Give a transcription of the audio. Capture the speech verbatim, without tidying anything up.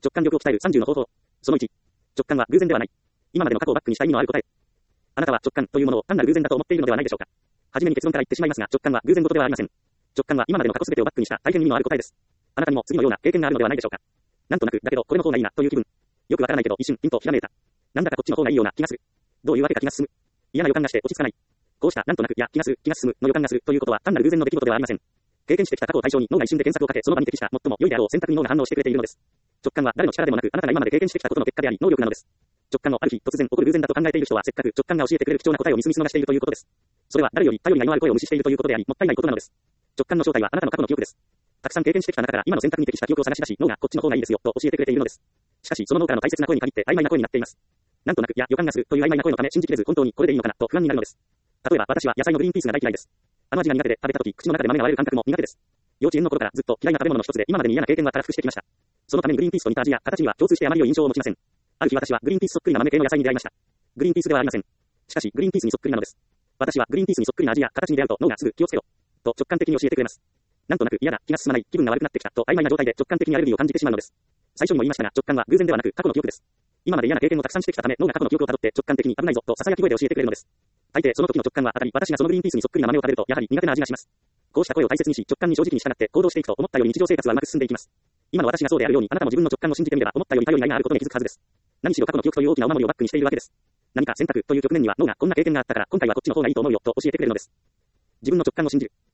直感力を鍛えるさんじゅうの方法。そのいち。直感は偶然ではない。今までの過去をバックにした意味のある答え。あなたは直感というものを単なる偶然だと思っているのではないでしょうか。はじめに結論から言ってしまいますが、直感は偶然事ではありません。直感は今までの過去すべてをバックにした大変意味のある答えです。あなたにも次のような経験があるのではないでしょうか。なんとなく、だけどこれの方がいいなという気分。よくわからないけど一瞬ピンとひらめいた。なんだかこっちの方がいいような気がする。どういうわけか気が進む。嫌な予感がして落ち着かない。こうしたなんとなくや気がする、気が進むの予感がするということは単なる偶然の出来事ではありません。経験してきた過去を対象に脳が一瞬で検索をかけ、その場に適した最も良いであろう選択に脳が反応してくれているのです。直感は誰の力でもなく、あなたが今まで経験してきたことの結果であり、能力なのです。直感をある日突然起こる偶然だと考えている人は、せっかく直感が教えてくれる貴重な答えを見過ぎ逃しているということです。それは誰より頼りがいのある声を無視しているということであり、もったいないことなのです。直感の正体はあなたの過去の記憶です。たくさん経験してきた中から今の選択に適した記憶を探し出し、脳がこっちの方がいいですよと教えてくれているのです。しかしその脳からの大切な声に限って曖昧な声になっています。なんとなくや予感がするという曖昧な声のため信じきれず本当にこれでいいのかなと不安になるのです。例えば私は野菜のグリーンピースが大嫌いです。あの味が苦手で食べた時口の中で豆が割れる感覚も苦手です。幼稚園の頃からずっと嫌いな食べ物の一つで今までに嫌な経験はたらふくしてきました。そのためにグリーンピースと似た味や形には共通してあまり良い印象を持ちません。ある日私はグリーンピースそっくりな豆系の野菜に出会いました。グリーンピースではありません。しかしグリーンピースにそっくりなのです。私はグリーンピースにそっくりな味や形に出会うと脳がすぐ気をつけろと直感的に教えてくれます。なんとなく嫌だ、気が進まない、気分が悪くなってきたと曖昧な状態で直感的にアレルギーを感じてしまうのです。最初にも言いましたが直感は偶然ではなく過去の記憶です。今まで嫌な経験をたくさんしてきたため脳が過去の記憶をたどって直感的に危ないぞと囁き声で教えてくれるのです。大抵その時の直感は当たり、私がそのグリーンピースにそっくりな豆を食べるとやはり苦手な味がします。こうした声を大切にし直感に正直に従って行動していくと思ったより日常生活はうまく進んでいきます。今の私がそうであるようにあなたも自分の直感を信じてみれば思ったより頼りがいがあることに気づくはずです。何しろ過去の記憶という大きなお守りをバックにしているわけです。何か選択という局面には脳がこんな経験があったから今回はこっちの方がいいと思うよと教えてくれるのです。自分の直感を信じる。